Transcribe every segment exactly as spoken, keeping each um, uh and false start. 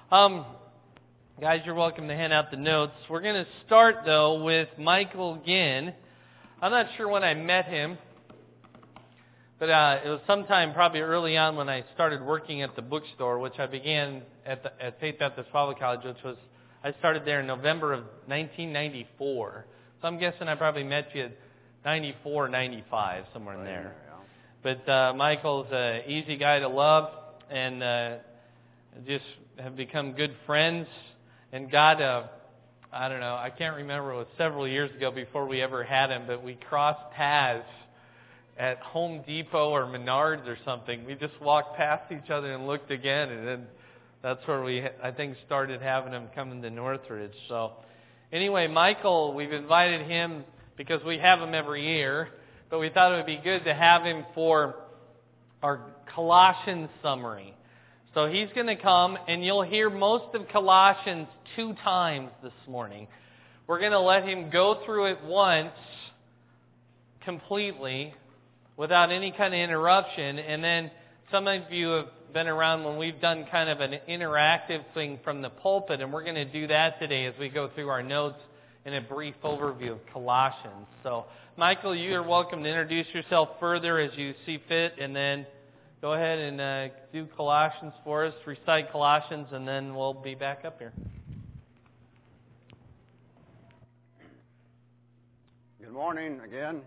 Um, guys, you're welcome to hand out the notes. We're going to start, though, with Michael Ginn. I'm not sure when I met him, but uh, it was sometime probably early on when I started working at the bookstore, which I began at, the, at Faith Baptist Bible College, which was, I started there in November of nineteen ninety-four. So I'm guessing I probably met you at ninety-four, ninety-five, somewhere in there. But uh, Michael's an easy guy to love, and uh, just have become good friends. And God, uh, I don't know, I can't remember, it was several years ago before we ever had him, but we crossed paths at Home Depot or Menards or something. We just walked past each other and looked again, and then that's where we, I think, started having him coming to Northridge. So anyway, Michael, we've invited him because we have him every year, but we thought it would be good to have him for our Colossians summary. So he's going to come, and you'll hear most of Colossians two times this morning. We're going to let him go through it once, completely, without any kind of interruption. And then some of you have been around when we've done kind of an interactive thing from the pulpit, and we're going to do that today as we go through our notes in a brief overview of Colossians. So, Michael, you are welcome to introduce yourself further as you see fit, and then go ahead and uh, do Colossians for us, recite Colossians, and then we'll be back up here. Good morning again.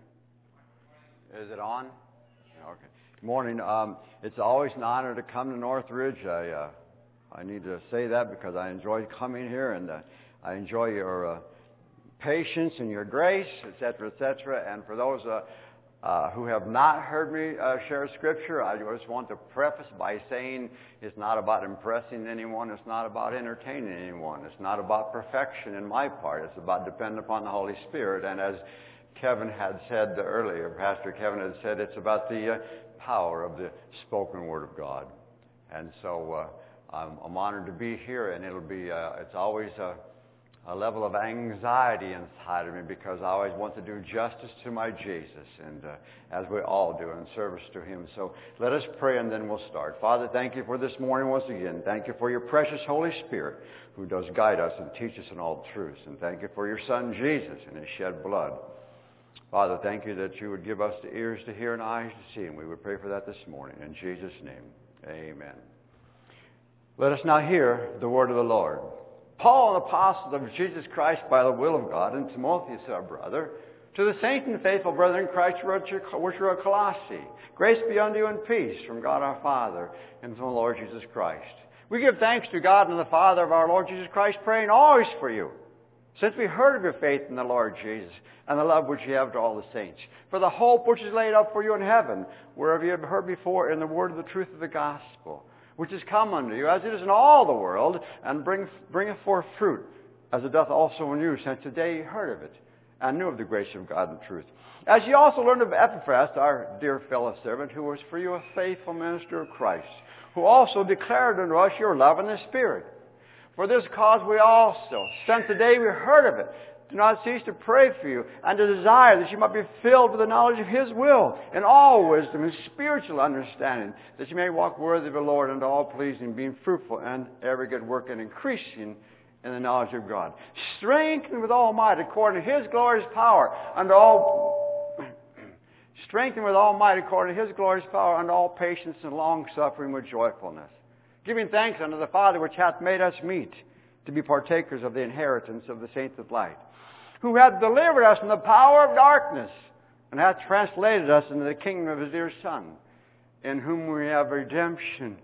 Is it on? Okay. Good morning. Um, it's always an honor to come to Northridge. I uh, I need to say that because I enjoy coming here, and uh, I enjoy your uh, patience and your grace, et cetera, et cetera. And for those uh, uh, who have not heard me uh, share Scripture, I just want to preface by saying it's not about impressing anyone. It's not about entertaining anyone. It's not about perfection in my part. It's about depending upon the Holy Spirit. And as Kevin had said earlier, Pastor Kevin had said, it's about the uh, power of the spoken Word of God. And so uh, I'm, I'm honored to be here, and it'll be, uh, it's always a, a level of anxiety inside of me because I always want to do justice to my Jesus, and uh, as we all do, in service to Him. So let us pray, and then we'll start. Father, thank you for this morning once again. Thank you for your precious Holy Spirit who does guide us and teach us in all truths. And thank you for your Son, Jesus, and His shed blood. Father, thank you that you would give us the ears to hear and eyes to see, and we would pray for that this morning. In Jesus' name, amen. Let us now hear the word of the Lord. Paul, an apostle of Jesus Christ by the will of God, and Timotheus, our brother, to the saints and faithful brethren in Christ which are at Colossae, grace be unto you and peace from God our Father and from the Lord Jesus Christ. We give thanks to God and the Father of our Lord Jesus Christ, praying always for you, since we heard of your faith in the Lord Jesus, and the love which you have to all the saints, for the hope which is laid up for you in heaven, wherever you have heard before in the word of the truth of the gospel, which is come unto you, as it is in all the world, and bring, bringeth forth fruit, as it doth also in you, since today you heard of it, and knew of the grace of God and truth. As ye also learned of Epaphras, our dear fellow servant, who was for you a faithful minister of Christ, who also declared unto us your love in the Spirit. For this cause we also, since the day we heard of it, do not cease to pray for you, and to desire that you might be filled with the knowledge of His will, in all wisdom and spiritual understanding, that you may walk worthy of the Lord unto all pleasing, being fruitful in every good work, and increasing in the knowledge of God, strengthened with all might according to His glorious power, unto all strengthened with all might according to His glorious power, unto all patience and long suffering with joyfulness, giving thanks unto the Father which hath made us meet to be partakers of the inheritance of the saints of light, who hath delivered us from the power of darkness, and hath translated us into the kingdom of His dear Son, in whom we have redemption,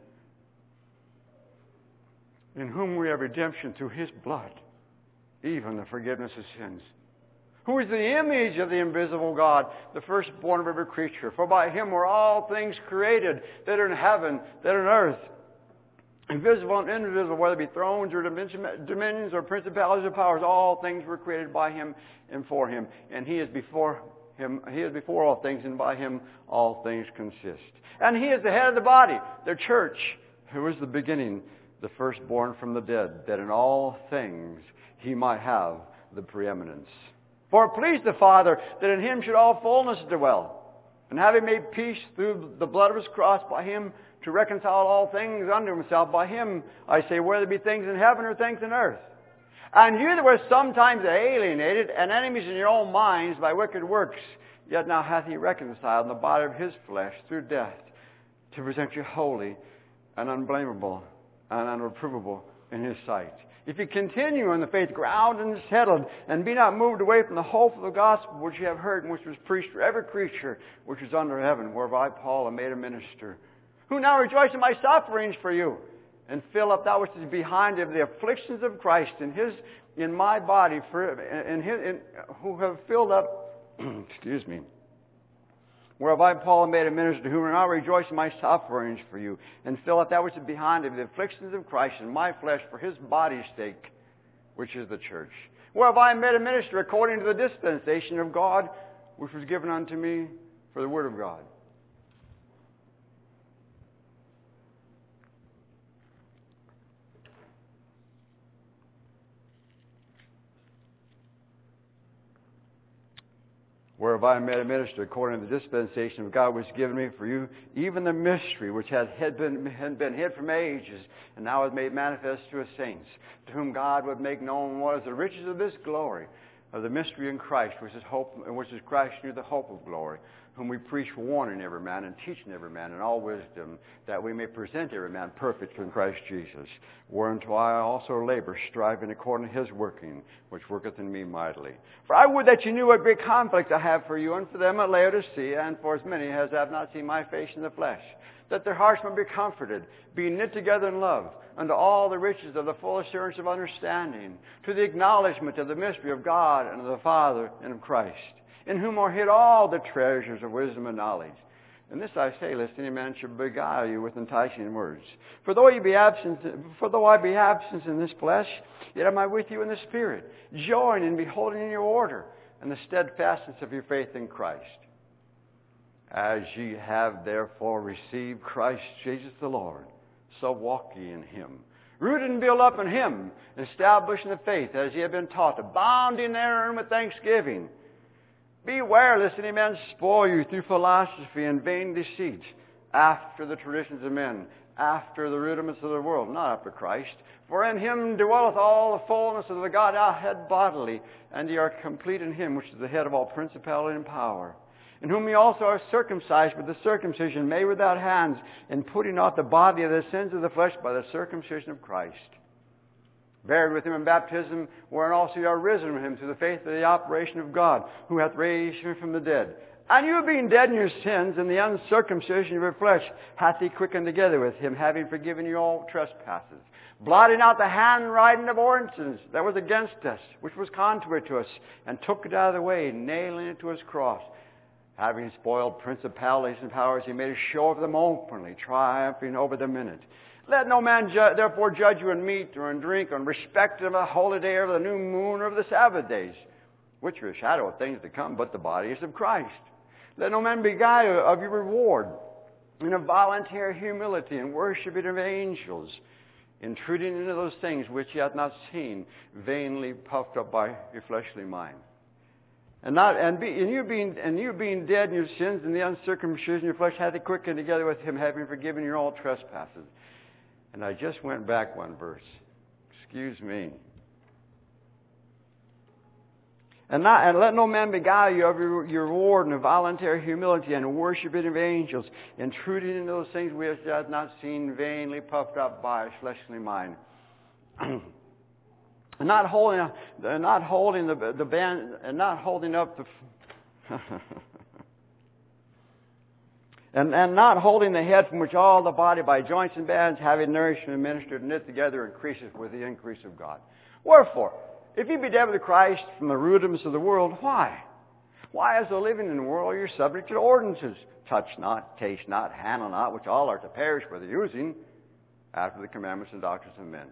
in whom we have redemption through His blood, even the forgiveness of sins, who is the image of the invisible God, the firstborn of every creature. For by Him were all things created, that are in heaven, that are in earth, invisible and invisible, whether it be thrones or dominions or principalities or powers, all things were created by Him and for Him. And He is before Him, He is before all things, and by Him all things consist. And He is the head of the body, the church, who is the beginning, the firstborn from the dead, that in all things He might have the preeminence. For it pleased the Father that in Him should all fullness dwell, and having made peace through the blood of His cross, by Him to reconcile all things unto himself. By him, I say, whether it be things in heaven or things in earth. And you that were sometimes alienated and enemies in your own minds by wicked works, yet now hath he reconciled in the body of his flesh through death, to present you holy and unblameable and unreprovable in his sight. If you continue in the faith, ground and settled, and be not moved away from the hope of the gospel which you have heard, and which was preached to every creature which is under heaven, whereby Paul am made a minister, who now rejoice in my sufferings for you, and fill up that which is behind of the afflictions of Christ in his in my body, for in his in, who have filled up excuse me. Whereby Paul made a minister, to whom I now rejoice in my sufferings for you, and fill up that which is behind of the afflictions of Christ in my flesh for his body's sake, which is the church. Whereby I made a minister according to the dispensation of God, which was given unto me for the word of God. Whereby I made a minister according to the dispensation of God which is given me for you, even the mystery which had been, had been hid from ages, and now is made manifest to his saints, to whom God would make known what is the riches of this glory, of the mystery in Christ, which is hope, which is Christ knew the hope of glory, whom we preach, warning every man and teaching every man in all wisdom, that we may present every man perfect in Christ Jesus. Whereunto I also labor, striving according to his working, which worketh in me mightily. For I would that you knew what great conflict I have for you, and for them at Laodicea, and for as many as have not seen my face in the flesh, that their hearts may be comforted, being knit together in love, unto all the riches of the full assurance of understanding, to the acknowledgement of the mystery of God and of the Father and of Christ, in whom are hid all the treasures of wisdom and knowledge. And this I say, lest any man should beguile you with enticing words. For though you be absent, for though I be absent in this flesh, yet am I with you in the Spirit, joying in beholding in your order, and the steadfastness of your faith in Christ. As ye have therefore received Christ Jesus the Lord, so walk ye in him, rooted and built up in him, established in the faith as ye have been taught, abounding therein with thanksgiving. Beware lest any man spoil you through philosophy and vain deceit, after the traditions of men, after the rudiments of the world, not after Christ. For in him dwelleth all the fullness of the Godhead bodily, and ye are complete in him, which is the head of all principality and power, in whom ye also are circumcised with the circumcision made without hands, in putting off the body of the sins of the flesh by the circumcision of Christ. Buried with him in baptism, wherein also ye are risen with him through the faith of the operation of God, who hath raised him from the dead. And you being dead in your sins and the uncircumcision of your flesh, hath he quickened together with him, having forgiven you all trespasses, blotting out the handwriting of ordinances that was against us, which was contrary to us, and took it out of the way, nailing it to his cross. Having spoiled principalities and powers, he made a show of them openly, triumphing over them in it. Let no man ju- therefore judge you in meat or in drink, or in respect of a holy day, or of the new moon, or of the Sabbath days, which are a shadow of things to come, but the body is of Christ. Let no man beguile you of your reward, in a voluntary humility, and worshiping of angels, intruding into those things which ye hath not seen, vainly puffed up by your fleshly mind. And not and, be, and you being and you being dead in your sins and the uncircumcision of your flesh, hath he quickened together with him, having forgiven your all trespasses. And I just went back one verse. Excuse me. And, not, and let no man beguile you of your, your reward in a voluntary humility and worshiping of angels, intruding into those things which ye hath not seen, vainly puffed up by his fleshly mind. And not holding, not holding the the band, and not holding up the, and and not holding the head, from which all the body by joints and bands, having nourished and ministered, knit together, increases with the increase of God. Wherefore, if you be dead with Christ from the rudiments of the world, why? Why, as though living in the world, you're subject to ordinances: touch not, taste not, handle not, which all are to perish for the using, after the commandments and doctrines of men.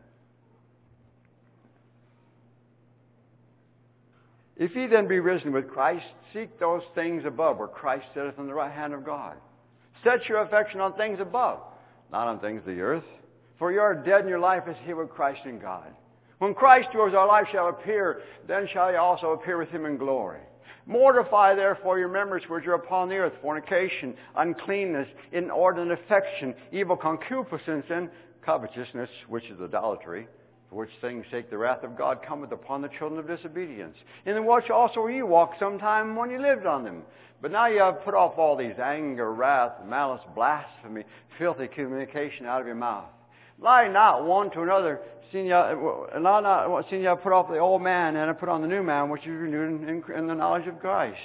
If ye then be risen with Christ, seek those things above, where Christ sitteth on the right hand of God. Set your affection on things above, not on things of the earth. For you are dead, and your life is hid with Christ in God. When Christ, who is our life, shall appear, then shall ye also appear with him in glory. Mortify therefore your members which are upon the earth, fornication, uncleanness, inordinate affection, evil concupiscence, and covetousness, which is idolatry, for which things sake the wrath of God cometh upon the children of disobedience. In the which also ye walked sometime when ye lived on them. But now ye have put off all these anger, wrath, malice, blasphemy, filthy communication out of your mouth. Lie not one to another, seeing ye, not, not, seeing ye have put off the old man and have put on the new man, which is renewed in, in the knowledge of Christ.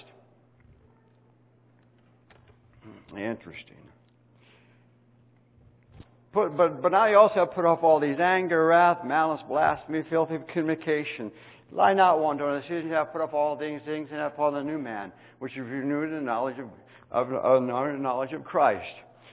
Interesting. Put, but, but now you also have put off all these anger, wrath, malice, blasphemy, filthy communication. Lie not one to another, seeing ye have put off all these things and have put on the new man, which is renewed in the knowledge of, of, of, of knowledge of Christ.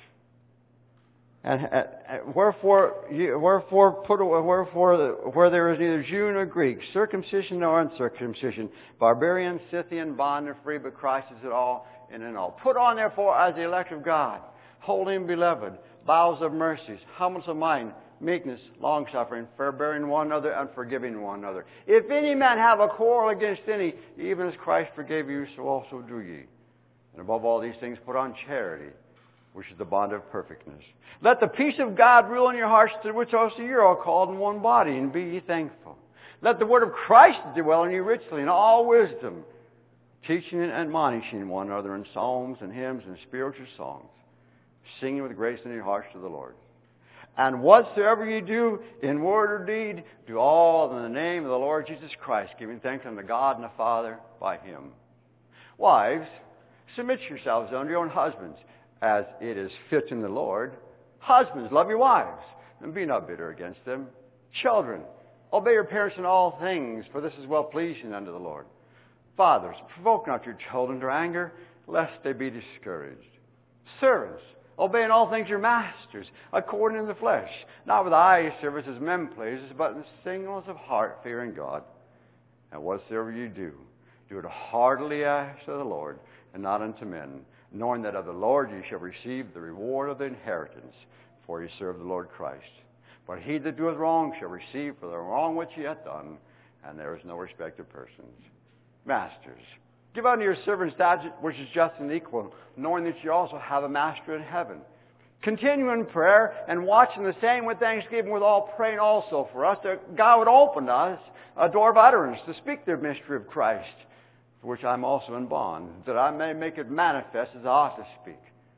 And, and wherefore, wherefore, put away, wherefore, where there is neither Jew nor Greek, circumcision nor uncircumcision, barbarian, Scythian, bond, nor free, but Christ is it all and in all. Put on, therefore, as the elect of God, holy and beloved, bowels of mercies, humbleness of mind, meekness, long-suffering, forbearing one another, and forgiving one another. If any man have a quarrel against any, even as Christ forgave you, so also do ye. And above all these things, put on charity, which is the bond of perfectness. Let the peace of God rule in your hearts, to which also you are all called in one body, and be ye thankful. Let the word of Christ dwell in you richly, in all wisdom, teaching and admonishing one another in psalms and hymns and spiritual songs, singing with grace in your hearts to the Lord. And whatsoever you do, in word or deed, do all in the name of the Lord Jesus Christ, giving thanks unto God and the Father by Him. Wives, submit yourselves unto your own husbands, as it is fit in the Lord. Husbands, love your wives, and be not bitter against them. Children, obey your parents in all things, for this is well-pleasing unto the Lord. Fathers, provoke not your children to anger, lest they be discouraged. Servants, obey in all things your masters, according to the flesh, not with eye service as men pleasers, but in singleness of heart, fearing God. And whatsoever you do, do it heartily as to the Lord, and not unto men, knowing that of the Lord ye shall receive the reward of the inheritance, for ye serve the Lord Christ. But he that doeth wrong shall receive for the wrong which he hath done, and there is no respect of persons. Masters, give unto your servants that which is just and equal, knowing that you also have a master in heaven. Continue in prayer, and watching the same with thanksgiving, with all praying also for us, that God would open to us a door of utterance to speak the mystery of Christ, for which I am also in bond, that I may make it manifest as I ought to speak.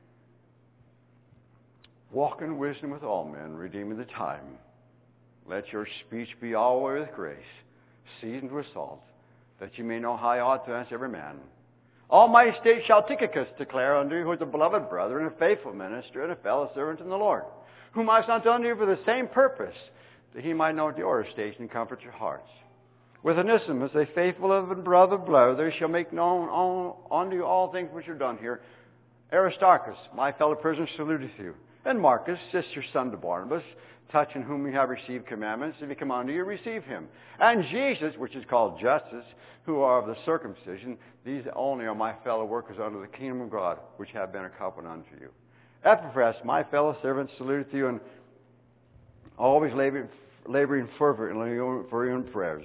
Walk in wisdom with all men, redeeming the time. Let your speech be always with grace, seasoned with salt, that you may know how you ought to answer every man. All my state shall Tychicus declare unto you, who is a beloved brother and a faithful minister and a fellow servant in the Lord, whom I sent unto you for the same purpose, that he might know your state and comfort your hearts. With Onesimus, a faithful and brother brother, shall make known unto you all things which are done here. Aristarchus, my fellow prisoner, saluteth you. And Marcus, sister son to Barnabas, touching whom we have received commandments, if he come unto you, receive him. And Jesus, which is called Justus, who are of the circumcision, these only are my fellow workers unto the kingdom of God, which have been accompanied unto you. Epaphras, my fellow servant, saluteth you, and always laboring, laboring fervently for you in prayers.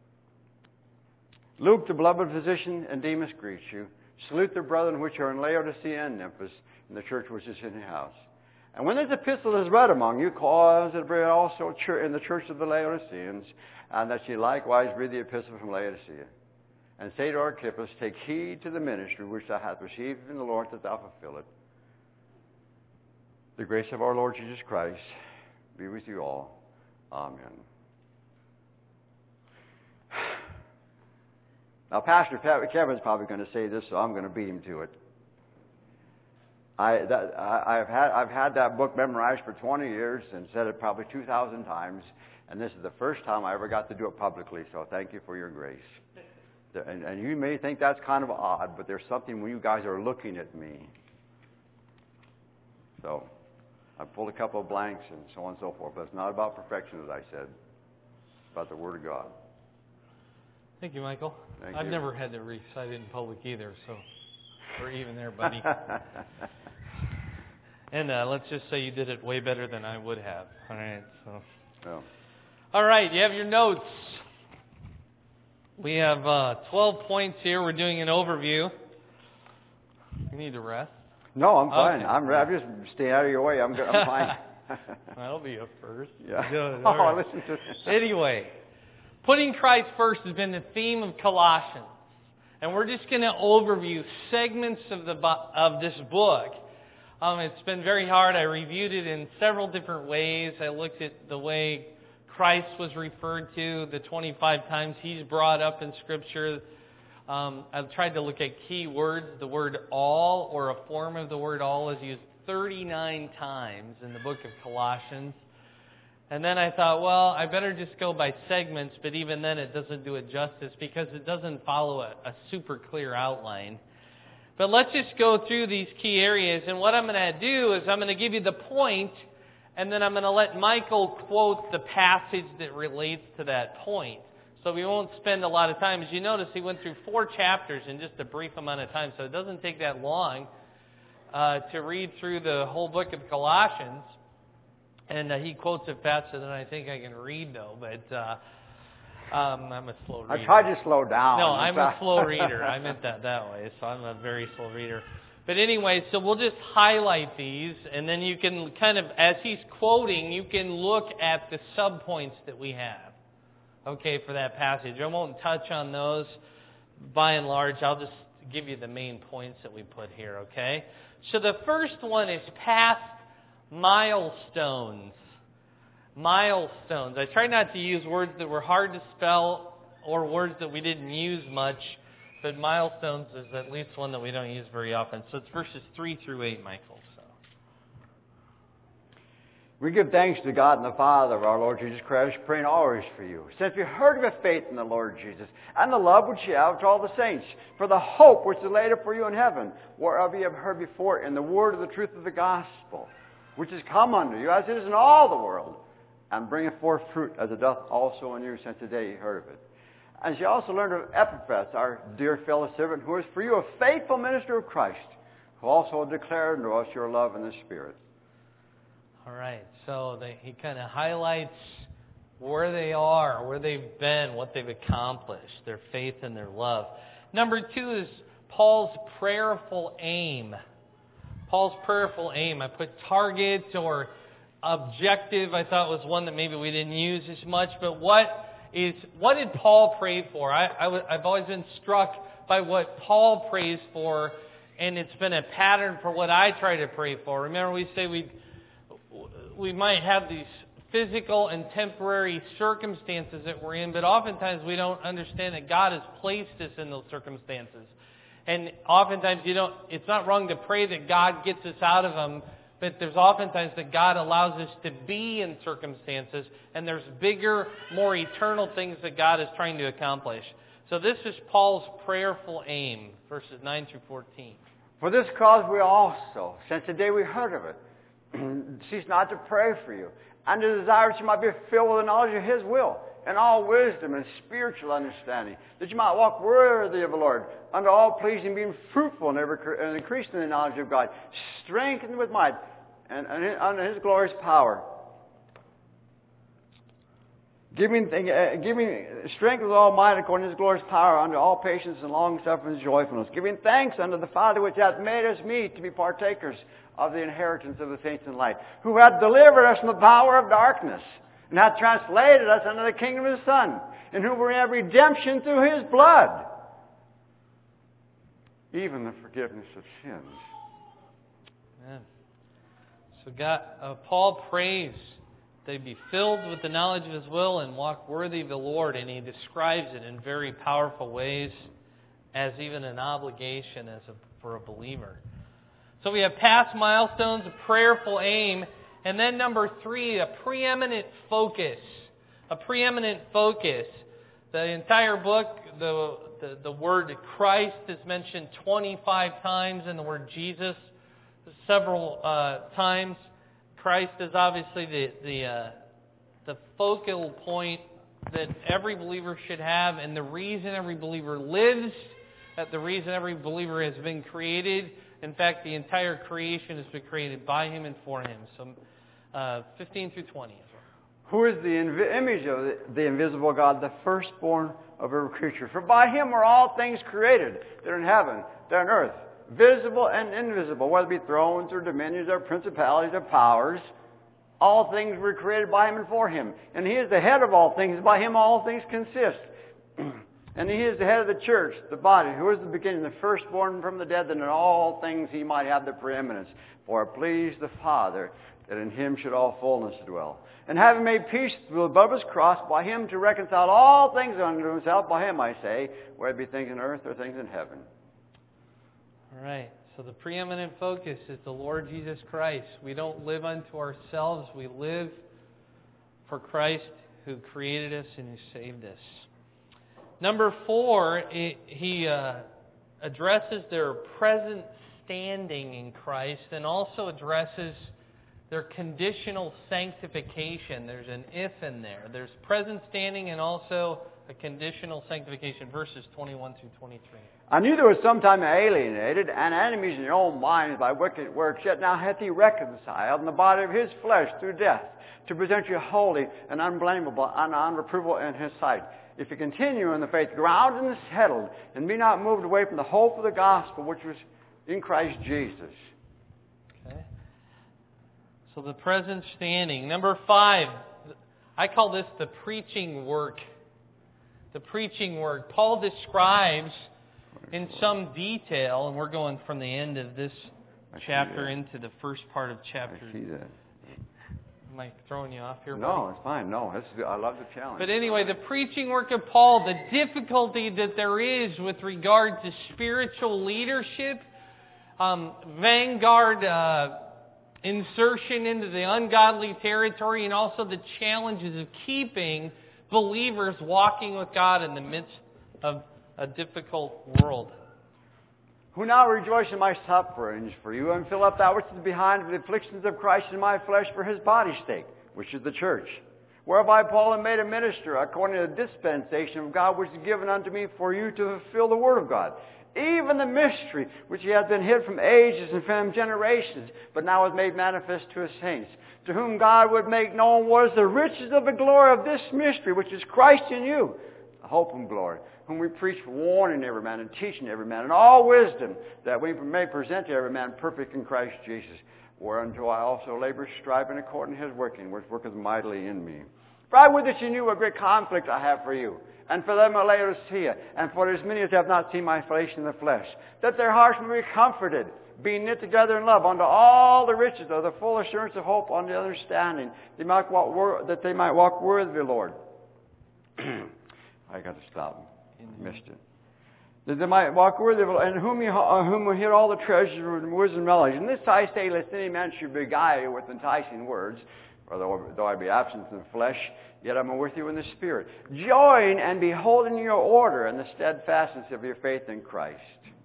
Luke, the beloved physician, and Demas greet you. Salute the brethren which are in Laodicea and Memphis, in the church which is in the house. And when this epistle is read among you, cause it read also in the church of the Laodiceans, and that ye likewise read the epistle from Laodicea. And say to Archippus, take heed to the ministry which thou hast received from the Lord, that thou fulfill it. The grace of our Lord Jesus Christ be with you all. Amen. Now, Pastor Kevin's probably going to say this, so I'm going to beat him to it. I, that, I, I've had I've had that book memorized for twenty years and said it probably two thousand times, and this is the first time I ever got to do it publicly. So thank you for your grace. And, and you may think that's kind of odd, but there's something when you guys are looking at me. So I pulled a couple of blanks and so on and so forth. But it's not about perfection, as I said. It's about the Word of God. Thank you, Michael. Thank I've you. never had to recite it in public either, so we're even there, buddy. And uh, let's just say you did it way better than I would have. All right, so. Oh. All right, you have your notes. We have uh, twelve points here. We're doing an overview. You need to rest? No, I'm fine. Okay. I'm, I'm just staying out of your way. I'm good. I'm fine. That'll be a first. Yeah. Good. Oh, All right. listen to this. Anyway, putting Christ first has been the theme of Colossians. And we're just going to overview segments of the bu- of this book. Um, it's been very hard. I reviewed it in several different ways. I looked at the way Christ was referred to, the twenty-five times He's brought up in Scripture. Um, I've tried to look at key words. The word all, or a form of the word all, is used thirty-nine times in the book of Colossians. And then I thought, well, I better just go by segments, but even then it doesn't do it justice because it doesn't follow a, a super clear outline. But let's just go through these key areas, and what I'm going to do is I'm going to give you the point, and then I'm going to let Michael quote the passage that relates to that point. So we won't spend a lot of time. As you notice, he went through four chapters in just a brief amount of time, so it doesn't take that long uh, to read through the whole book of Colossians. And uh, he quotes it faster than I think I can read, though. But uh, um, I'm a slow reader. I tried to slow down. No, I'm a slow reader. I meant that that way. So I'm a very slow reader. But anyway, so we'll just highlight these, and then you can kind of, as he's quoting, you can look at the subpoints that we have, okay, for that passage. I won't touch on those by and large. I'll just give you the main points that we put here, okay? So the first one is past milestones. Milestones. I try not to use words that were hard to spell or words that we didn't use much, but milestones is at least one that we don't use very often. So it's verses three through eight, Michael. So. We give thanks to God and the Father of our Lord Jesus Christ, praying always for you, since we heard of your faith in the Lord Jesus, and the love which you have to all the saints, for the hope which is laid up for you in heaven, whereof you have heard before in the word of the truth of the gospel, which is come unto you, as it is in all the world, and bringeth forth fruit, as it doth also in you, since the day you heard of it. And she also learned of Epaphras, our dear fellow servant, who is for you a faithful minister of Christ, who also declared unto us your love in the Spirit. All right, so they, he kind of highlights where they are, where they've been, what they've accomplished, their faith and their love. Number two is Paul's prayerful aim. Paul's prayerful aim. I put target or objective. I thought was one that maybe we didn't use as much. But what is what did Paul pray for? I, I, I've always been struck by what Paul prays for, and it's been a pattern for what I try to pray for. Remember, we say we we might have these physical and temporary circumstances that we're in, but oftentimes we don't understand that God has placed us in those circumstances. And oftentimes you don't, it's not wrong to pray that God gets us out of them, but there's oftentimes that God allows us to be in circumstances, and there's bigger, more eternal things that God is trying to accomplish. So this is Paul's prayerful aim, verses nine through fourteen. For this cause we also, since the day we heard of it, cease not to pray for you, and to desire that you might be filled with the knowledge of His will, and all wisdom and spiritual understanding, that you might walk worthy of the Lord, unto all pleasing, being fruitful in every, and increasing in the knowledge of God, strengthened with might, and, and under His glorious power, giving, uh, giving strength with all might according to His glorious power, unto all patience and long suffering and joyfulness, giving thanks unto the Father which hath made us meet to be partakers of the inheritance of the saints in light, who hath delivered us from the power of darkness, and hath translated us unto the kingdom of His Son, in whom we have redemption through His blood, even the forgiveness of sins. Amen. So God, uh, Paul prays they be filled with the knowledge of His will and walk worthy of the Lord, and he describes it in very powerful ways as even an obligation as a, for a believer. So we have past milestones, a prayerful aim, and then number three, a preeminent focus. A preeminent focus. The entire book, the, the, the word Christ is mentioned twenty-five times, and the word Jesus several uh, times. Christ is obviously the the, uh, the focal point that every believer should have, and the reason every believer lives, that the reason every believer has been created. In fact, the entire creation has been created by Him and for Him. So, uh, fifteen through twenty. who is the invi- image of the, the invisible God, the firstborn of every creature. For by Him are all things created. They're in heaven, they're on earth, visible and invisible, whether it be thrones or dominions or principalities or powers. All things were created by Him and for Him. And He is the head of all things. By Him all things consist. And He is the head of the church, the body, who is the beginning, the firstborn from the dead, that in all things He might have the preeminence. For it pleased the Father that in Him should all fullness dwell. And having made peace above His cross, by Him to reconcile all things unto Himself, by Him, I say, whether it be things in earth or things in heaven. All right. So the preeminent focus is the Lord Jesus Christ. We don't live unto ourselves. We live for Christ who created us and who saved us. Number four, he uh, addresses their present standing in Christ and also addresses their conditional sanctification. There's an if in there. There's present standing and also a conditional sanctification, verses twenty-one through twenty-three. I knew there was sometime alienated and enemies in your own minds by wicked works, yet now hath He reconciled in the body of His flesh through death, to present you holy and unblameable and unreprovable in His sight. If you continue in the faith, grounded and settled, and be not moved away from the hope of the gospel which was in Christ Jesus. Okay. So the present standing. Number five, I call this the preaching work. The preaching work. Paul describes in some detail, and we're going from the end of this chapter into the first part of chapter. I see that. Am I throwing you off here? No, buddy? it's fine. No, this is, I love the challenge. But anyway, the preaching work of Paul, the difficulty that there is with regard to spiritual leadership, um, vanguard uh, insertion into the ungodly territory, and also the challenges of keeping believers walking with God in the midst of a difficult world. Who now rejoice in my sufferings for you, and fill up that which is behind the afflictions of Christ in my flesh for His body's sake, which is the church. Whereby Paul am made a minister, according to the dispensation of God, which is given unto me for you to fulfill the word of God. Even the mystery which He hath been hid from ages and from generations, but now is made manifest to His saints, to whom God would make known what is the riches of the glory of this mystery, which is Christ in you, the hope and glory, whom we preach, warning every man and teaching every man in all wisdom, that we may present to every man perfect in Christ Jesus, whereunto I also labor, striving according to His working, which worketh mightily in me. For I would that you knew what great conflict I have for you, and for them at Laodicea, and for as many as have not seen my face in the flesh, that their hearts may be comforted, being knit together in love, unto all the riches of the full assurance of hope, unto the understanding, they might walk wor- that they might walk worthy of the Lord. I got to stop. Missed it. That they might walk worthy of the Lord, and whom you, uh, whom will hear all the treasure and wisdom and knowledge. And this I say, lest any man should beguile you with enticing words, or though, though I be absent in the flesh, yet I am with you in the Spirit, joying and beholding your order and the steadfastness of your faith in Christ.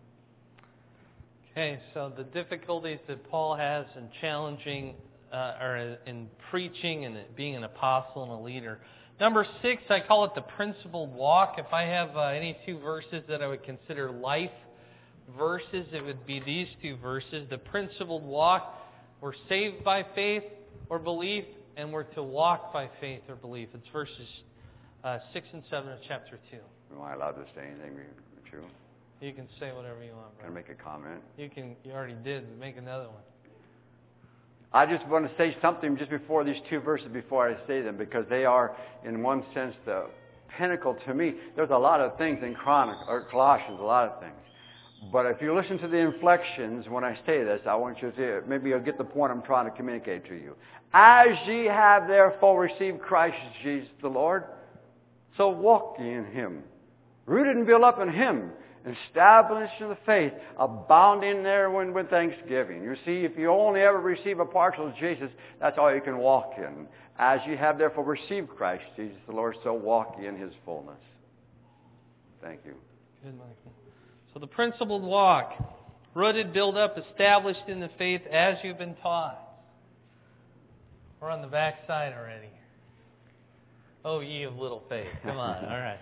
Okay, so the difficulties that Paul has in challenging, uh, or in preaching and being an apostle and a leader. Number six, I call it the principled walk. If I have uh, any two verses that I would consider life verses, it would be these two verses. The principled walk, we're saved by faith or belief, and we're to walk by faith or belief. It's verses uh, six and seven of chapter two. Am I allowed to say anything true? You can say whatever you want, Can I make a comment? You can. You already did. Make another one. I just want to say something just before these two verses before I say them, because they are, in one sense, the pinnacle to me. There's a lot of things in Chronic, or Colossians, a lot of things. But if you listen to the inflections when I say this, I want you to, maybe you'll get the point I'm trying to communicate to you. As ye have therefore received Christ Jesus the Lord, so walk ye in Him, rooted and built up in Him, established in the faith, abounding therein with thanksgiving. You see, if you only ever receive a partial of Jesus, that's all you can walk in. As ye have therefore received Christ Jesus the Lord, so walk ye in His fullness. Thank you. Good, Michael. So the principled walk, rooted, built up, established in the faith as you've been taught. We're on the back side already. Oh, ye of little faith. Come on, all right.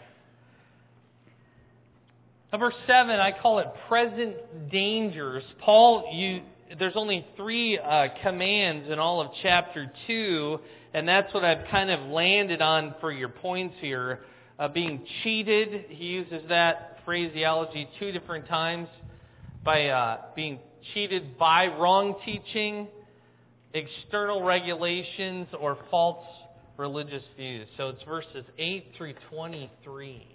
Number seven, I call it present dangers. Paul you, there's only three uh, commands in all of chapter two, and that's what I've kind of landed on for your points here. Uh, being cheated, he uses that phraseology two different times, by uh, being cheated by wrong teaching, external regulations, or false religious views. So it's verses eight through twenty-three.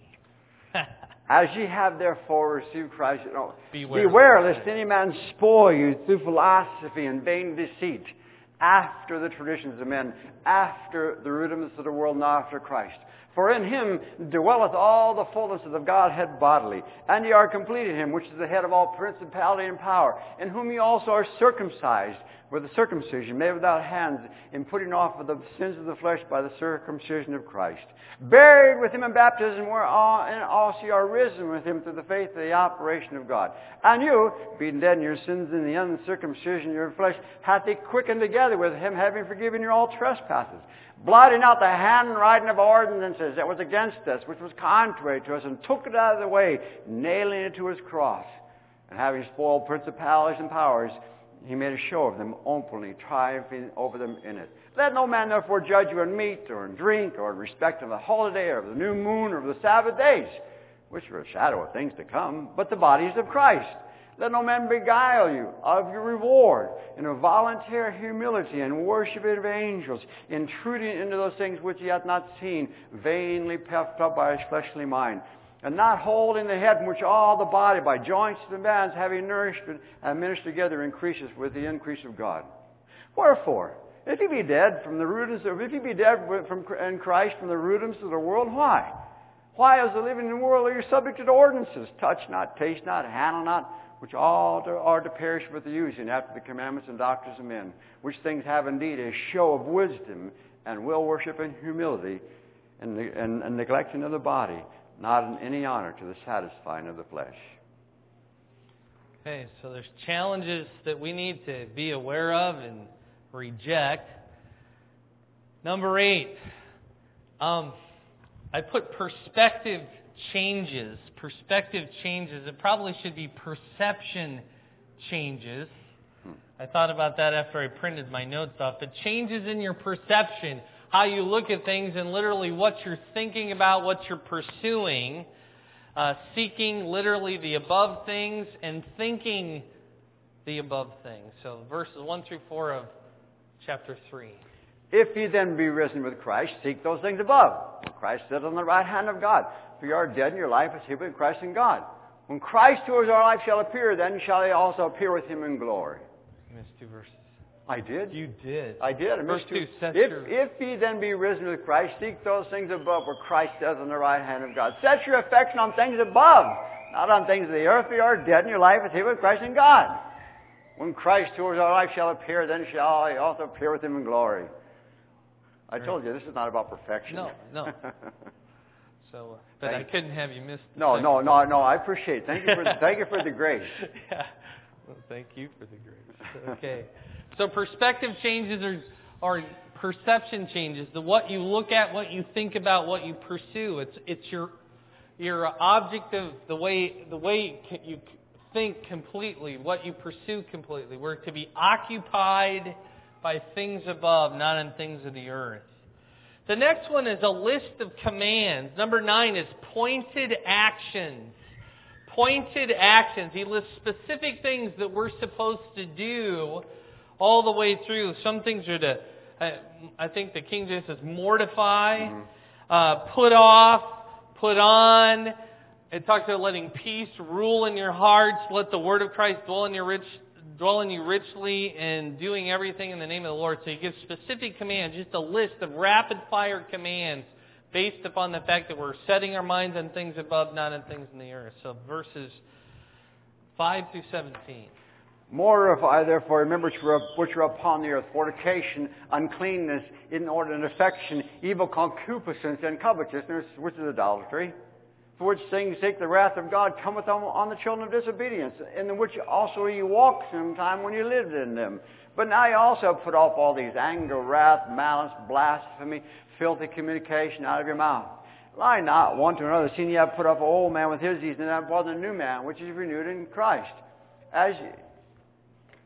As ye have therefore received Christ, no, beware, beware lest any man spoil you through philosophy and vain deceit, after the traditions of men, after the rudiments of the world, not after Christ. For in him dwelleth all the fullness of the Godhead bodily, and ye are complete in him, which is the head of all principality and power, in whom ye also are circumcised, with the circumcision made without hands, in putting off of the sins of the flesh by the circumcision of Christ. Buried with him in baptism, wherein also ye are risen with him through the faith of the operation of God. And you, being dead in your sins in the uncircumcision of your flesh, hath he quickened together with him, having forgiven your all trespasses, blotting out the handwriting of ordinances that was against us, which was contrary to us, and took it out of the way, nailing it to his cross. And having spoiled principalities and powers, he made a show of them openly, triumphing over them in it. Let no man therefore judge you in meat, or in drink, or in respect of the holiday, or of the new moon, or of the Sabbath days, which are a shadow of things to come, but the bodies of Christ. Let no man beguile you of your reward in a voluntary humility and worship of angels, intruding into those things which he hath not seen, vainly puffed up by his fleshly mind, and not holding the head, from which all the body by joints and bands, having nourished and ministered together, increases with the increase of God. Wherefore, if you be dead from the rudiments, of, if you be dead from in Christ from the rudiments of the world, why? Why, as the living in the world, are you subject to ordinances? Touch not, taste not, handle not, which all are to perish with the using after the commandments and doctrines of men, which things have indeed a show of wisdom, and will worship and humility, and, and, and neglecting of the body, not in any honor to the satisfying of the flesh. Okay, so there's challenges that we need to be aware of and reject. Number eight, um, I put perspective changes. Perspective changes. It probably should be perception changes. Hmm. I thought about that after I printed my notes off. But changes in your perception, how you look at things, and literally what you're thinking about, what you're pursuing, uh, seeking literally the above things, and thinking the above things. So verses one through four of chapter three. If ye then be risen with Christ, seek those things above, where Christ sits on the right hand of God. For you are dead, and your life is hid with Christ in God. When Christ, who is our life, shall appear, then shall he also appear with him in glory. You missed two verses. I did? You did. I did. I Verse missed two. two. If, if ye then be risen with Christ, seek those things above, where Christ sits on the right hand of God. Set your affection on things above, not on things of the earth. For you are dead, and your life is hid with Christ in God. When Christ, who is our life, shall appear, then shall he also appear with him in glory. I told you, this is not about perfection. No, no. So, uh, but I couldn't have you miss. No, no, no, no. I appreciate it. Thank you for the, thank you for the grace. Yeah. Well, thank you for the grace. Okay. So perspective changes are are perception changes. The what you look at, what you think about, what you pursue. It's it's your your object of the way the way you think completely, what you pursue completely. We're to be occupied by things above, not in things of the earth. The next one is a list of commands. Number nine is pointed actions. Pointed actions. He lists specific things that we're supposed to do all the way through. Some things are to, I, I think the King James says mortify, mm-hmm. uh, put off, put on. It talks about letting peace rule in your hearts. Let the word of Christ dwell in your rich dwell in you richly, and doing everything in the name of the Lord. So he gives specific commands, just a list of rapid-fire commands based upon the fact that we're setting our minds on things above, not on things in the earth. So verses five through seventeen. Mortify, therefore, remember which are upon the earth, fornication, uncleanness, inordinate affection, evil concupiscence, and covetousness, which is idolatry. For which things sake the wrath of God cometh on, on the children of disobedience, in the which also ye walked sometime when ye lived in them. But now ye also put off all these: anger, wrath, malice, blasphemy, filthy communication out of your mouth. Lie not one to another, seeing ye have put off an old man with his deeds, and have brought the new man, which is renewed in Christ. As ye,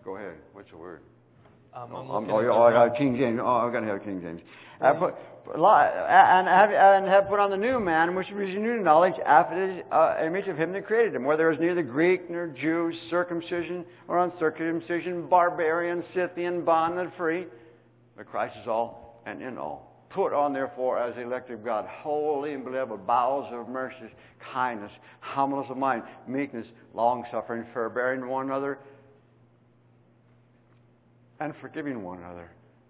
Go ahead. What's the word? Um, oh, I'm oh, oh, I got King James. Oh, I got to have King James. I put, and have, and have put on the new man, which is renewed in knowledge after the uh, image of him that created him, where there is neither Greek nor Jew, circumcision or uncircumcision, barbarian, Scythian, bond and free, but Christ is all and in all. Put on, therefore, as the elect of God, holy and beloved, bowels of mercy, kindness, humbleness of mind, meekness, long-suffering, forbearing one another, and forgiving one another,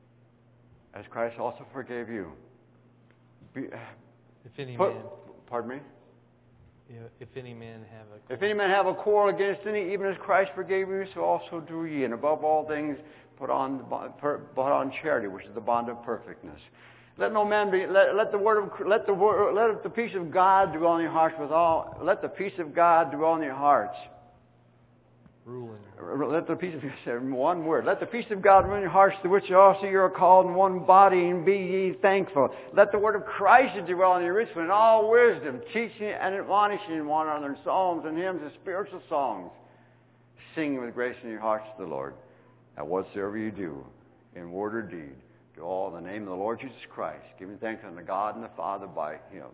as Christ also forgave you. Be, if any put, man, pardon me? Yeah, if any man have a quarrel. If any man have a quarrel against any, even as Christ forgave you, so also do ye. And above all things, put on the bond, put on charity, which is the bond of perfectness. Let no man be. Let, let the word of let the word let the peace of God dwell in your hearts with all. Let the peace of God dwell in your hearts. Ruling. Let the peace of one word. Let the peace of God rule in your hearts, to which also you are called in one body, and be ye thankful. Let the word of Christ dwell in your richly in all wisdom, teaching and admonishing one another in psalms and hymns and spiritual songs, singing with grace in your hearts to the Lord. And whatsoever you do, in word or deed, do all in the name of the Lord Jesus Christ, giving thanks unto God and the Father by Him.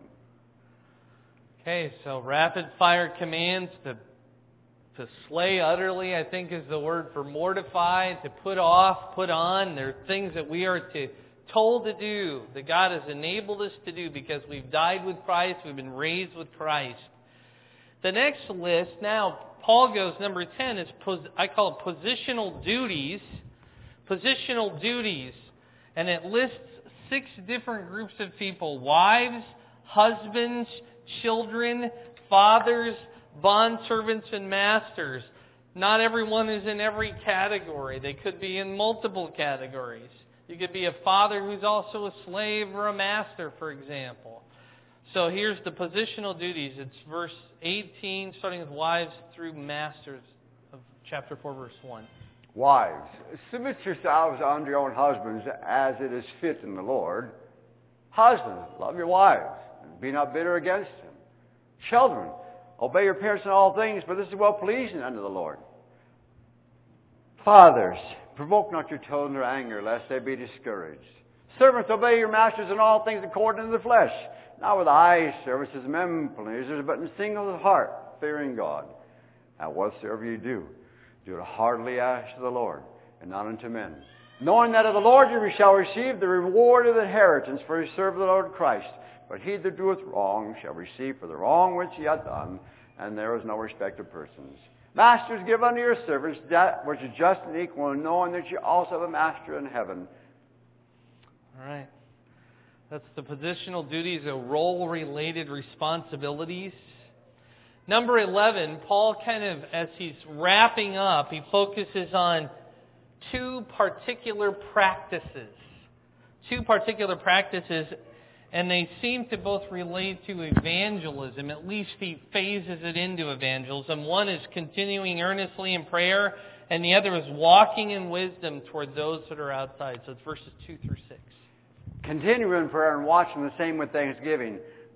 Okay, so rapid fire commands to to slay utterly, I think, is the word for mortify, to put off, put on. There are things that we are to told to do, that God has enabled us to do because we've died with Christ, we've been raised with Christ. The next list, now, Paul goes, number ten, is pos- I call it positional duties. Positional duties. And it lists six different groups of people: wives, husbands, children, fathers, bondservants, and masters. Not everyone is in every category. They could be in multiple categories. You could be a father who's also a slave or a master, for example. So here's the positional duties. It's verse eighteen, starting with wives through masters of chapter four, verse one. Wives, submit yourselves unto your own husbands as it is fit in the Lord. Husbands, love your wives, and be not bitter against them. Children, obey your parents in all things, for this is well pleasing unto the Lord. Fathers, provoke not your children to anger, lest they be discouraged. Servants, obey your masters in all things according to the flesh, not with eye service as men pleasers, but in single heart, fearing God. And whatsoever you do, do it heartily as to the Lord, and not unto men, knowing that of the Lord you shall receive the reward of the inheritance, for you serve the Lord Christ. But he that doeth wrong shall receive for the wrong which he hath done, and there is no respect of persons. Masters, give unto your servants that which is just and equal, knowing that you also have a master in heaven. All right. That's the positional duties of role-related responsibilities. Number eleven, Paul kind of, as he's wrapping up, he focuses on two particular practices. Two particular practices, and they seem to both relate to evangelism. At least he phases it into evangelism. One is continuing earnestly in prayer, and the other is walking in wisdom toward those that are outside. So it's verses two through six. Continue in prayer and watching the same with thanksgiving.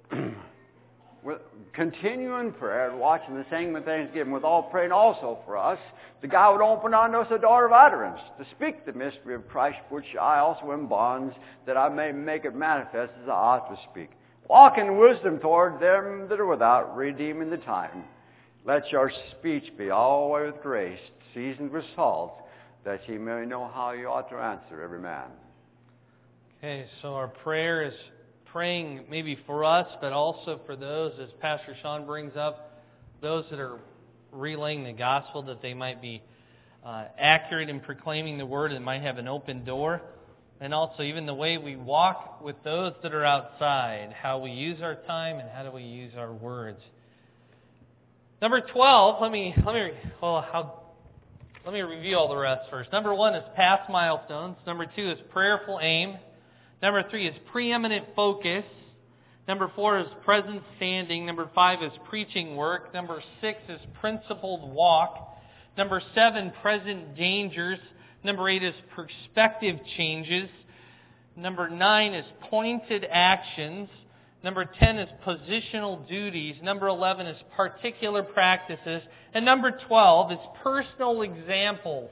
Continue in prayer and watching the same with thanksgiving, with all praying also for us, that God would open unto us a door of utterance, to speak the mystery of Christ, which I also am bonds, that I may make it manifest as I ought to speak. Walk in wisdom toward them that are without, redeeming the time. Let your speech be always with grace, seasoned with salt, that ye may know how you ought to answer every man. Okay, so our prayer is praying maybe for us, but also for those, as Pastor Sean brings up, those that are relaying the gospel, that they might be uh, accurate in proclaiming the word and might have an open door. And also even the way we walk with those that are outside, how we use our time and how do we use our words. Number twelve, let me let me well how let me review all the rest first. Number one is past milestones. Number two is prayerful aim. Number three is preeminent focus. Number four is present standing. Number five is preaching work. Number six is principled walk. Number seven, present dangers. Number eight is perspective changes. Number nine is pointed actions. Number ten is positional duties. Number eleven is particular practices. And number twelve is personal examples.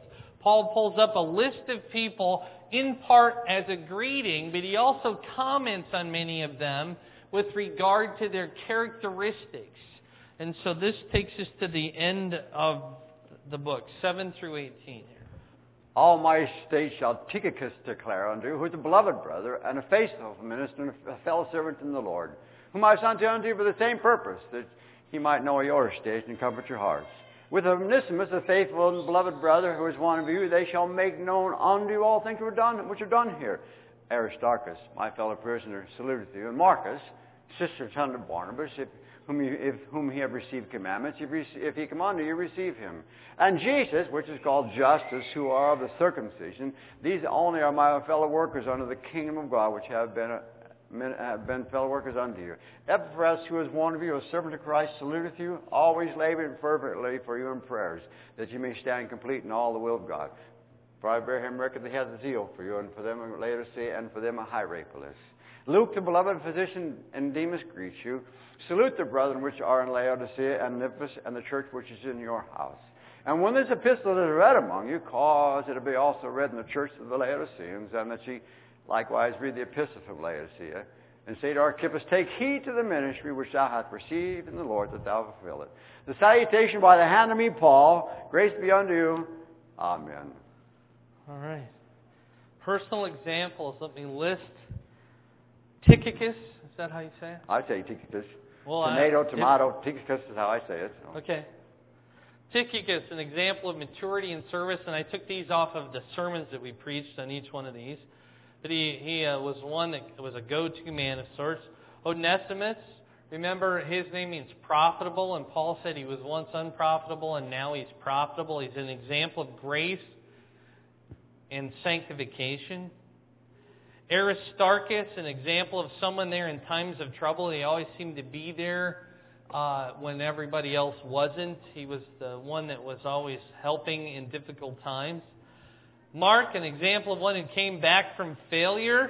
Paul pulls up a list of people in part as a greeting, but he also comments on many of them with regard to their characteristics. And so this takes us to the end of the book, seven through eighteen. All my state shall Tychicus declare unto you, who is a beloved brother, and a faithful minister, and a fellow servant in the Lord, whom I sent unto you for the same purpose, that he might know your state and comfort your hearts. With Onesimus, a faithful and beloved brother, who is one of you, they shall make known unto you all things which are done, which are done here. Aristarchus, my fellow prisoner, saluteth you, and Marcus, sister son of Barnabas, if, whom, you, if, whom he have received commandments, if, if he come unto you, receive him. And Jesus, which is called Justus, who are of the circumcision, these only are my fellow workers unto the kingdom of God, which have been, have been fellow workers unto you. Epaphras, who is one of you, a servant of Christ, saluteth you, always laboring fervently for you in prayers, that you may stand complete in all the will of God. For I bear him record that he hath zeal for you, and for them at Laodicea, and for them at Hierapolis. Luke, the beloved physician, and Demas greet you. Salute the brethren which are in Laodicea and Nymphas, and the church which is in your house. And when this epistle is read among you, cause it to be also read in the church of the Laodiceans, and that ye likewise read the epistle from Laodicea. And say to Archippus, take heed to the ministry which thou hast received in the Lord, that thou fulfill it. The salutation by the hand of me, Paul. Grace be unto you. Amen. All right. Personal examples. Let me list Tychicus. Is that how you say it? I say Tychicus. Well, Tomato, I, tomato. If, Tychicus is how I say it. So. Okay. Tychicus, an example of maturity and service, and I took these off of the sermons that we preached on each one of these. But he, he uh, was one that was a go-to man of sorts. Onesimus, remember his name means profitable, and Paul said he was once unprofitable and now he's profitable. He's an example of grace and sanctification. Aristarchus, an example of someone there in times of trouble. He always seemed to be there uh, when everybody else wasn't. He was the one that was always helping in difficult times. Mark, an example of one who came back from failure.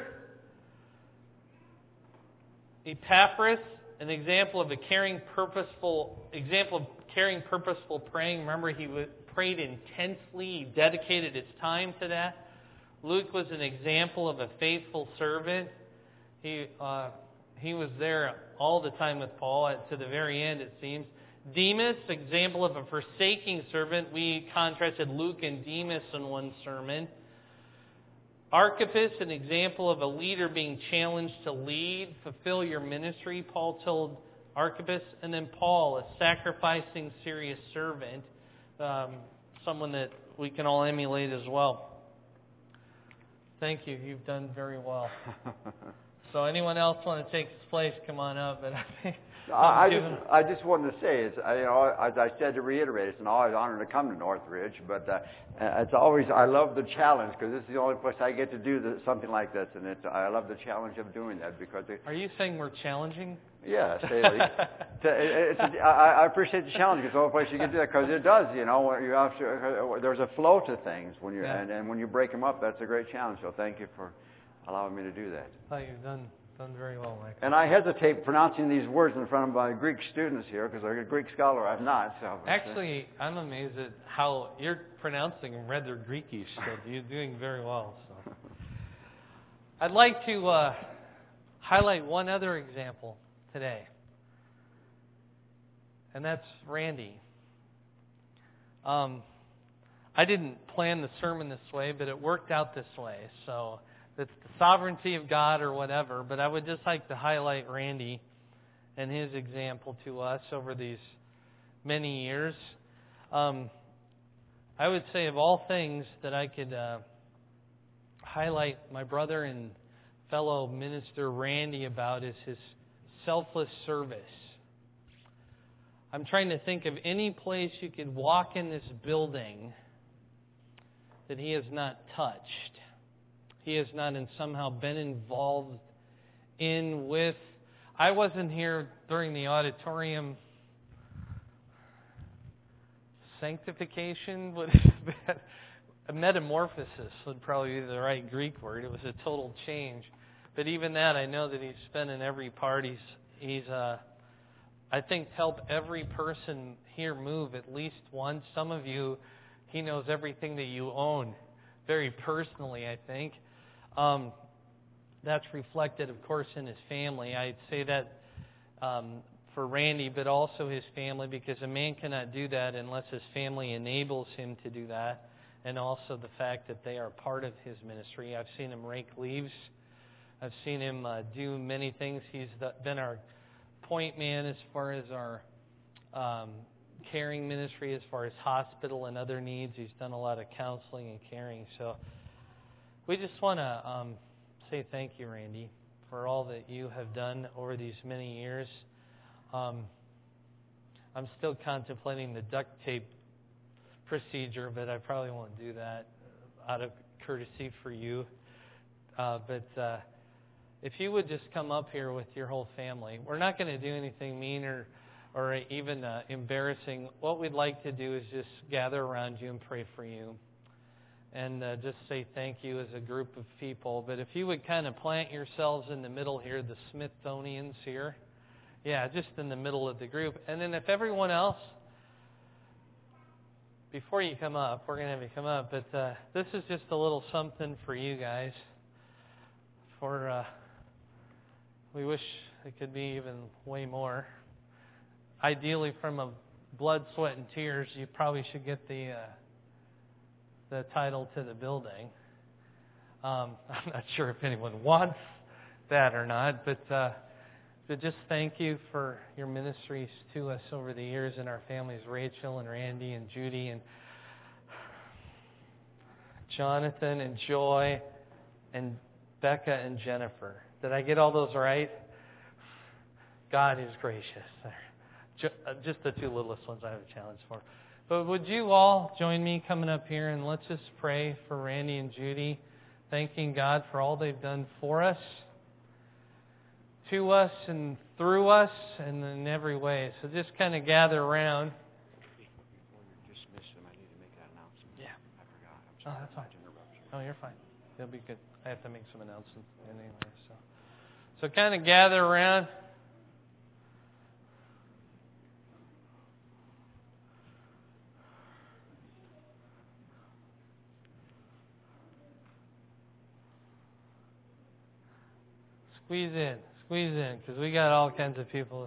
Epaphras, an example of a caring, purposeful example of caring, purposeful praying. Remember, he prayed intensely. He dedicated his time to that. Luke was an example of a faithful servant. He uh, he was there all the time with Paul, to the very end, it seems. Demas, example of a forsaking servant. We contrasted Luke and Demas in one sermon. Archippus, an example of a leader being challenged to lead, fulfill your ministry, Paul told Archippus. And then Paul, a sacrificing, serious servant, um, someone that we can all emulate as well. Thank you. You've done very well. So anyone else want to take this place, come on up. But I think I, I just I just wanted to say, it's, you know, as I said to reiterate, it's an always honor to come to Northridge, but uh, it's always, I love the challenge, because this is the only place I get to do this, something like this, and it's, I love the challenge of doing that. Because it, Are you saying we're challenging? Yeah, say it. it's a, I, I appreciate the challenge. It's the only place you can do that, because it does, you know, you have to, there's a flow to things, when you yeah. and, and when you break them up, that's a great challenge, so thank you for allowing me to do that. Oh, you've done done very well, Mike. And I hesitate pronouncing these words in front of my Greek students here, because I'm a Greek scholar. I'm not. So. Actually, I'm amazed at how you're pronouncing them rather Greekish. So you're doing very well. So, I'd like to uh, highlight one other example today, and that's Randy. Um, I didn't plan the sermon this way, but it worked out this way. So. It's the sovereignty of God or whatever, but I would just like to highlight Randy and his example to us over these many years. Um, I would say of all things that I could uh, highlight my brother and fellow minister Randy about is his selfless service. I'm trying to think of any place you could walk in this building that he has not touched. He has not in somehow been involved in with. I wasn't here during the auditorium sanctification. What is that? A metamorphosis would probably be the right Greek word. It was a total change. But even that, I know that he's been in every part. He's, he's uh, I think, helped every person here move at least once. Some of you He knows everything that you own very personally, I think. Um, that's reflected, of course, in his family. I'd say that um, for Randy, but also his family, because a man cannot do that unless his family enables him to do that, and also the fact that they are part of his ministry. I've seen him rake leaves. I've seen him uh, do many things. He's the, been our point man as far as our um, caring ministry, as far as hospital and other needs. He's done a lot of counseling and caring. So we just want to um, say thank you, Randy, for all that you have done over these many years. Um, I'm still contemplating the duct tape procedure, but I probably won't do that out of courtesy for you. Uh, but uh, if you would just come up here with your whole family. We're not going to do anything mean or, or even uh, embarrassing. What we'd like to do is just gather around you and pray for you. And uh, just say thank you as a group of people. But if you would kind of plant yourselves in the middle here, the Smithsonians here. Yeah, just in the middle of the group. And then if everyone else, before you come up, we're going to have you come up, but uh, this is just a little something for you guys. For uh, we wish it could be even way more. Ideally, from a blood, sweat, and tears, you probably should get the uh, the title to the building. Um, I'm not sure if anyone wants that or not, but uh, but just thank you for your ministries to us over the years and our families, Rachel and Randy and Judy and Jonathan and Joy and Becca and Jennifer. Did I get all those right? God is gracious. Just the two littlest ones I have a challenge for. But would you all join me coming up here and let's just pray for Randy and Judy, thanking God for all they've done for us, to us, and through us, and in every way. So just kind of gather around. Before you dismiss them, I need to make that announcement. Yeah. I forgot. I'm sorry. Oh, that's fine. Oh, you're fine. It'll be good. I have to make some announcements anyway. So, so kind of gather around. Squeeze in, squeeze in, because we got all kinds of people.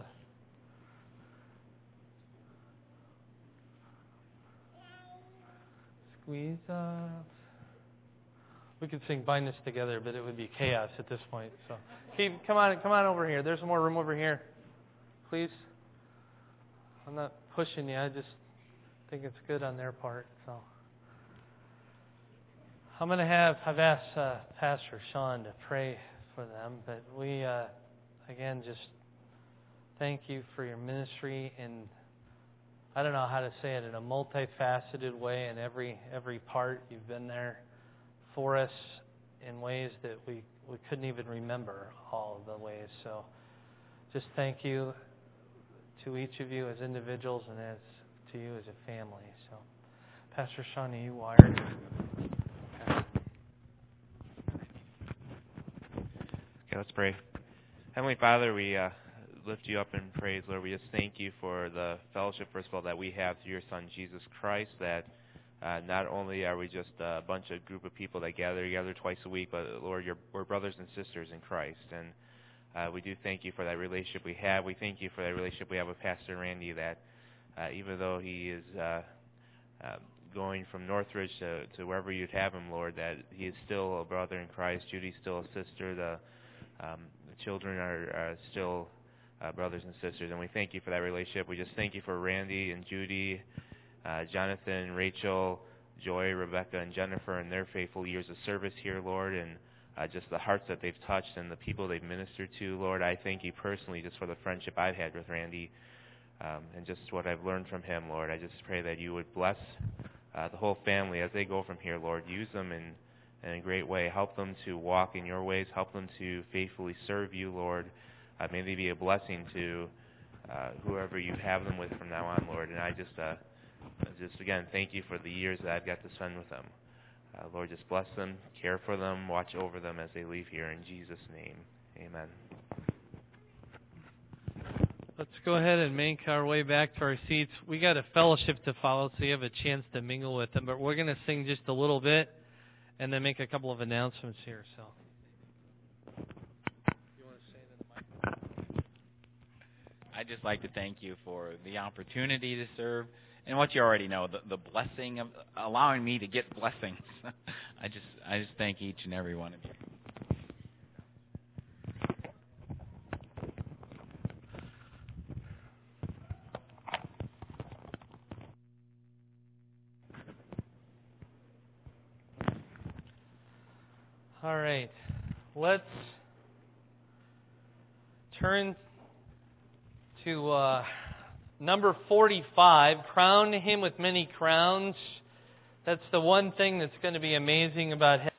Squeeze up. We could sing "Bind Us Together," but it would be chaos at this point. So, keep, come on, come on over here. There's more room over here, please. I'm not pushing you. I just think it's good on their part. So, I'm going to have. I've asked uh, Pastor Sean to pray for them, but we uh, again just thank you for your ministry, and I don't know how to say it, in a multifaceted way. In every every part, you've been there for us in ways that we, we couldn't even remember all of the ways. So just thank you to each of you as individuals and as to you as a family. So Pastor Sean, are you wired? Okay, let's pray. Heavenly Father, we uh, lift you up in praise, Lord. We just thank you for the fellowship, first of all, that we have through your Son, Jesus Christ, that Uh, not only are we just a bunch of group of people that gather together twice a week, but Lord, you're, we're brothers and sisters in Christ. And uh, we do thank you for that relationship we have. We thank you for that relationship we have with Pastor Randy, that uh, even though he is uh, uh, going from Northridge to, to wherever you'd have him, Lord, that he is still a brother in Christ. Judy's still a sister. The, um, the children are, are still uh, brothers and sisters. And we thank you for that relationship. We just thank you for Randy and Judy, Uh, Jonathan, Rachel, Joy, Rebecca, and Jennifer, and their faithful years of service here, Lord, and uh, just the hearts that they've touched and the people they've ministered to, Lord. I thank you personally just for the friendship I've had with Randy um, and just what I've learned from him, Lord. I just pray that you would bless uh, the whole family as they go from here, Lord. Use them in, in a great way. Help them to walk in your ways. Help them to faithfully serve you, Lord. Uh, may they be a blessing to uh, whoever you have them with from now on, Lord. And I just... Uh, Just again, thank you for the years that I've got to spend with them. Uh, Lord, just bless them, care for them, watch over them as they leave here. In Jesus' name, amen. Let's Let's go ahead and make our way back to our seats. We got a fellowship to follow, so you have a chance to mingle with them. But we're going to sing just a little bit and then make a couple of announcements here. So, you want to say that, Mike? I'd just like to thank you for the opportunity to serve and what you already know, the, the blessing of allowing me to get blessings. I just I just thank each and every one of you. All right, let's turn to uh, number forty-five, Crown Him with Many Crowns. That's the one thing that's going to be amazing about